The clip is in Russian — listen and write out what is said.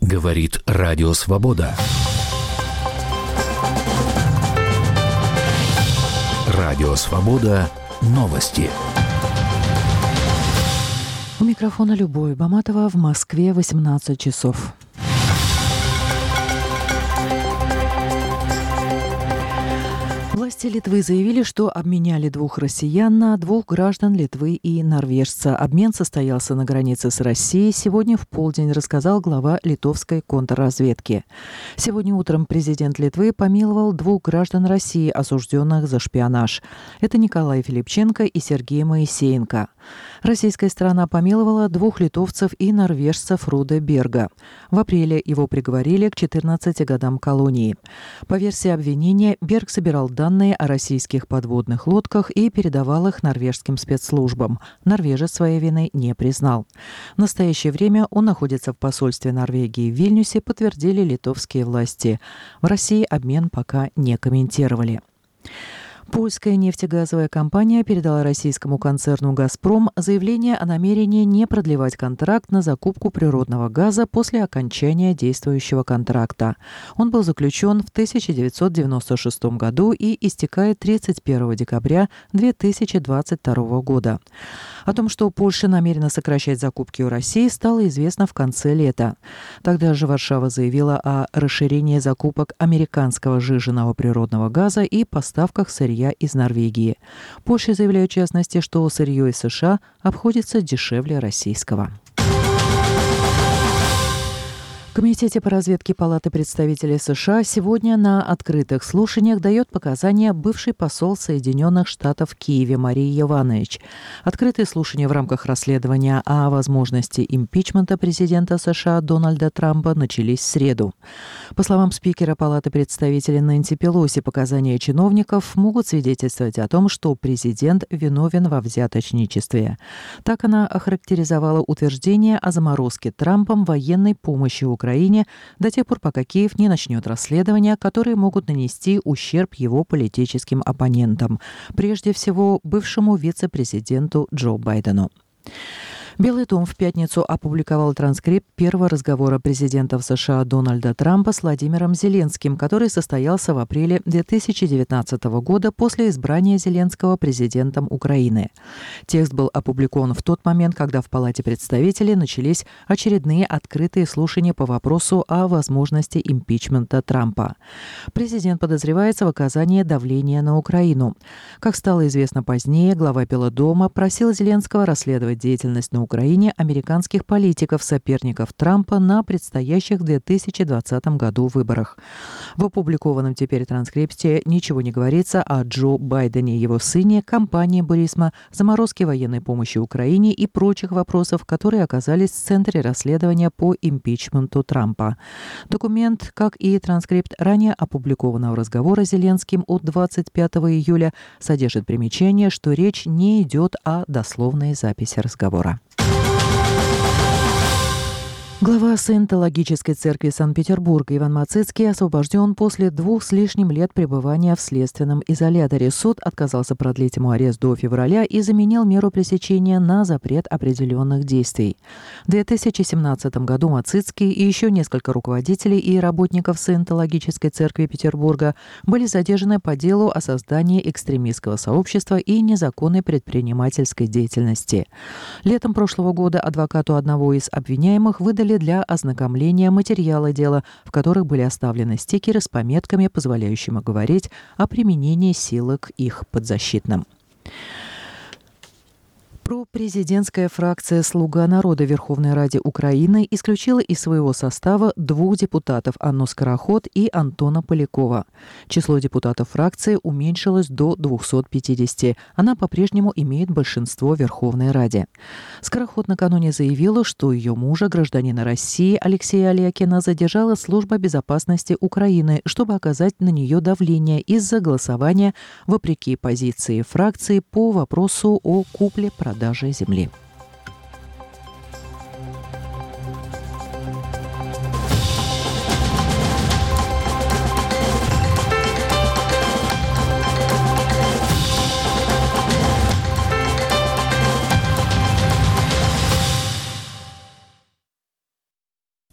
Говорит Радио Свобода. Радио Свобода. Новости. У микрофона Любовь Баматова. В Москве 18 часов. Власти Литвы заявили, что обменяли 2 россиян на 2 граждан Литвы и норвежца. Обмен состоялся на границе с Россией. Сегодня в полдень, рассказал глава литовской контрразведки. Сегодня утром президент Литвы помиловал 2 граждан России, осужденных за шпионаж. Это Николай Филипченко и Сергей Моисеенко. Российская сторона помиловала 2 литовцев и норвежцев Руде Берга. В апреле его приговорили к 14 годам колонии. По версии обвинения, Берг собирал данные о российских подводных лодках и передавал их норвежским спецслужбам. Норвежец своей вины не признал. В настоящее время он находится в посольстве Норвегии в Вильнюсе, подтвердили литовские власти. В России обмен пока не комментировали. Польская нефтегазовая компания передала российскому концерну «Газпром» заявление о намерении не продлевать контракт на закупку природного газа после окончания действующего контракта. Он был заключен в 1996 году и истекает 31 декабря 2022 года. О том, что Польша намерена сокращать закупки у России, стало известно в конце лета. Тогда же Варшава заявила о расширении закупок американского сжиженного природного газа и поставках сырья из Норвегии. Польша заявляет в частности, что сырье из США обходится дешевле российского. В Комитете по разведке Палаты представителей США сегодня на открытых слушаниях дает показания бывший посол Соединенных Штатов в Киеве Мария Йованович. Открытые слушания в рамках расследования о возможности импичмента президента США Дональда Трампа начались в среду. По словам спикера Палаты представителей Нэнси Пелоси, показания чиновников могут свидетельствовать о том, что президент виновен во взяточничестве. Так она охарактеризовала утверждение о заморозке Трампом военной помощи Украине до тех пор, пока Киев не начнет расследования, которые могут нанести ущерб его политическим оппонентам, прежде всего бывшему вице-президенту Джо Байдену. Белый дом в пятницу опубликовал транскрипт первого разговора президента США Дональда Трампа с Владимиром Зеленским, который состоялся в апреле 2019 года после избрания Зеленского президентом Украины. Текст был опубликован в тот момент, когда в Палате представителей начались очередные открытые слушания по вопросу о возможности импичмента Трампа. Президент подозревается в оказании давления на Украину. Как стало известно позднее, глава Белого дома просил Зеленского расследовать деятельность на Украине американских политиков, соперников Трампа на предстоящих в 2020 году выборах. В опубликованном теперь транскрипте ничего не говорится о Джо Байдене, его сыне, кампании Бурисма, заморозке военной помощи Украине и прочих вопросов, которые оказались в центре расследования по импичменту Трампа. Документ, как и транскрипт ранее опубликованного разговора с Зеленским от 25 июля, содержит примечание, что речь не идет о дословной записи разговора. Глава Саентологической церкви Санкт-Петербурга Иван Мацицкий освобожден после 2 с лишним лет пребывания в следственном изоляторе. Суд отказался продлить ему арест до февраля и заменил меру пресечения на запрет определенных действий. В 2017 году Мацицкий и еще несколько руководителей и работников Саентологической церкви Петербурга были задержаны по делу о создании экстремистского сообщества и незаконной предпринимательской деятельности. Летом прошлого года адвокату одного из обвиняемых выдали для ознакомления материалы дела, в которых были оставлены стикеры с пометками, позволяющими говорить о применении силы к их подзащитным. Пропрезидентская фракция «Слуга народа» в Верховной Раде Украины исключила из своего состава 2 депутатов Анну Скороход и Антона Полякова. Число депутатов фракции уменьшилось до 250. Она по-прежнему имеет большинство в Верховной Раде. Скороход накануне заявила, что ее мужа, гражданина России Алексея Алякина, задержала Служба безопасности Украины, чтобы оказать на нее давление из-за голосования вопреки позиции фракции по вопросу о купле-продаже земли.